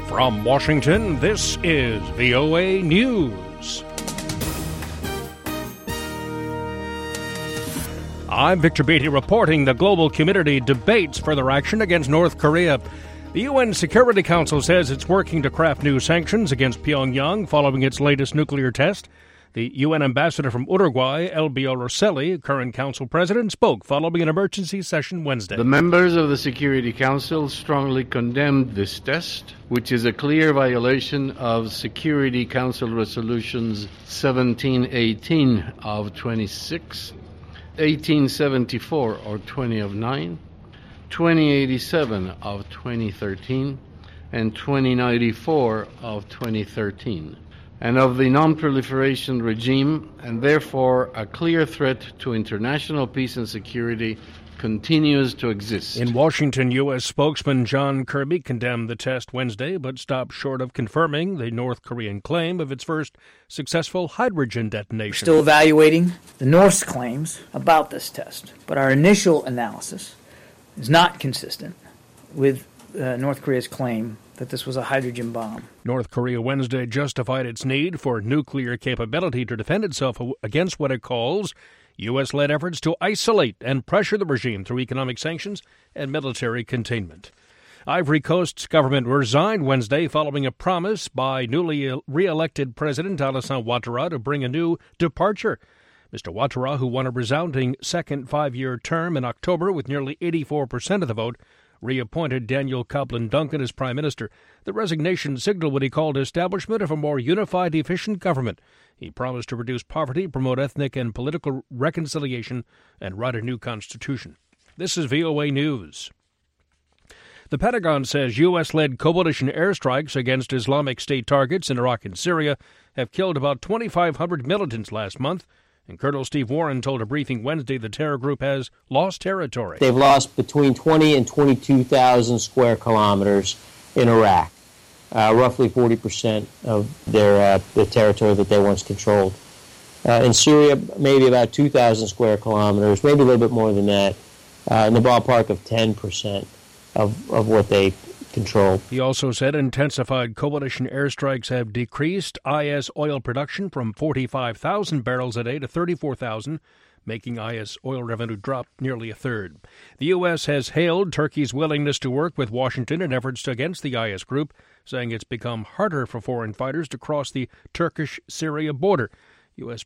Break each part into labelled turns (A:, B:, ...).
A: From Washington, this is VOA News. I'm Victor Beatty reporting the global community debates further action against North Korea. The UN Security Council says it's working to craft new sanctions against Pyongyang following its latest nuclear test. The UN ambassador from Uruguay, Elbio Rosselli, current council president, spoke following an emergency session Wednesday.
B: The members of the Security Council strongly condemned this test, which is a clear violation of Security Council resolutions 1718 of 26, 1874 or 20 of 9, 2087 of 2013, and 2094 of 2013. And of the non-proliferation regime, and therefore a clear threat to international peace and security continues to exist.
A: In Washington, U.S. spokesman John Kirby condemned the test Wednesday, but stopped short of confirming the North Korean claim of its first successful hydrogen detonation.
C: Still evaluating the North's claims about this test, but our initial analysis is not consistent with North Korea's claim that this was a hydrogen bomb.
A: North Korea Wednesday justified its need for nuclear capability to defend itself against what it calls U.S.-led efforts to isolate and pressure the regime through economic sanctions and military containment. Ivory Coast's government resigned Wednesday following a promise by newly re-elected President Alassane Ouattara to bring a new departure. Mr. Ouattara, who won a resounding second five-year term in October with nearly 84% of the vote, reappointed Daniel Copeland-Duncan as prime minister. The resignation signaled what he called establishment of a more unified, efficient government. He promised to reduce poverty, promote ethnic and political reconciliation, and write a new constitution. This is VOA News. The Pentagon says U.S.-led coalition airstrikes against Islamic State targets in Iraq and Syria have killed about 2,500 militants last month. And Colonel Steve Warren told a briefing Wednesday the terror group has lost territory.
D: They've lost between 20 and 22,000 square kilometers in Iraq, roughly 40% of their territory that they once controlled. In Syria, maybe about 2,000 square kilometers, maybe a little bit more than that, in the ballpark of 10% of what they control.
A: He also said intensified coalition airstrikes have decreased IS oil production from 45,000 barrels a day to 34,000, making IS oil revenue drop nearly a third. The U.S. has hailed Turkey's willingness to work with Washington in efforts against the IS group, saying it's become harder for foreign fighters to cross the Turkish-Syria border. U.S.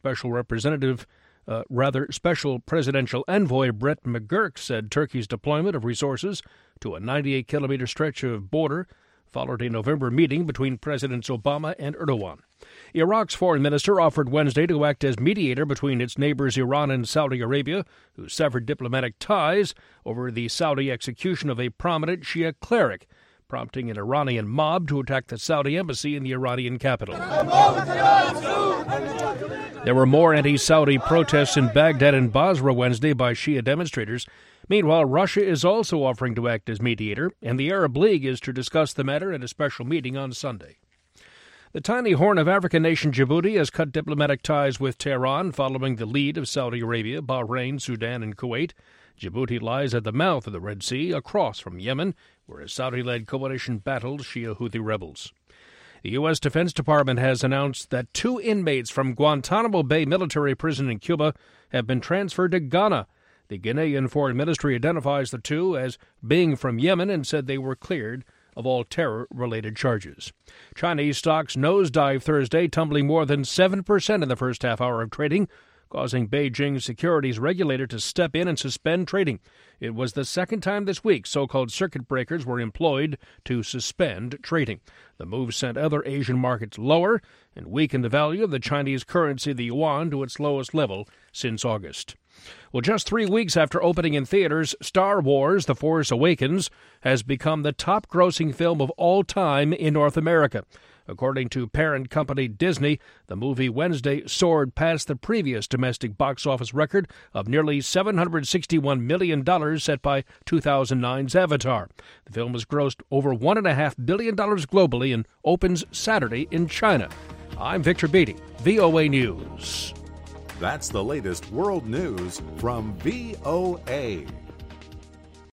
A: Special Presidential Envoy Brett McGurk said Turkey's deployment of resources to a 98-kilometer stretch of border followed a November meeting between Presidents Obama and Erdogan. Iraq's foreign minister offered Wednesday to act as mediator between its neighbors Iran and Saudi Arabia, who severed diplomatic ties over the Saudi execution of a prominent Shia cleric, prompting an Iranian mob to attack the Saudi embassy in the Iranian capital. There were more anti-Saudi protests in Baghdad and Basra Wednesday by Shia demonstrators. Meanwhile, Russia is also offering to act as mediator, and the Arab League is to discuss the matter at a special meeting on Sunday. The tiny Horn of Africa nation Djibouti has cut diplomatic ties with Tehran following the lead of Saudi Arabia, Bahrain, Sudan, and Kuwait. Djibouti lies at the mouth of the Red Sea, across from Yemen, where a Saudi-led coalition battles Shia Houthi rebels. The U.S. Defense Department has announced that 2 inmates from Guantanamo Bay military prison in Cuba have been transferred to Ghana. The Ghanaian Foreign Ministry identifies the 2 as being from Yemen and said they were cleared of all terror-related charges. Chinese stocks nosedived Thursday, tumbling more than 7% in the first half hour of trading, causing Beijing's securities regulator to step in and suspend trading. It was the second time this week so-called circuit breakers were employed to suspend trading. The move sent other Asian markets lower and weakened the value of the Chinese currency, the yuan, to its lowest level since August. Well, just 3 weeks after opening in theaters, Star Wars: The Force Awakens has become the top-grossing film of all time in North America. According to parent company Disney, the movie Wednesday soared past the previous domestic box office record of nearly $761 million set by 2009's Avatar. The film has grossed over $1.5 billion globally and opens Saturday in China. I'm Victor Beatty, VOA News.
E: That's the latest world news from VOA.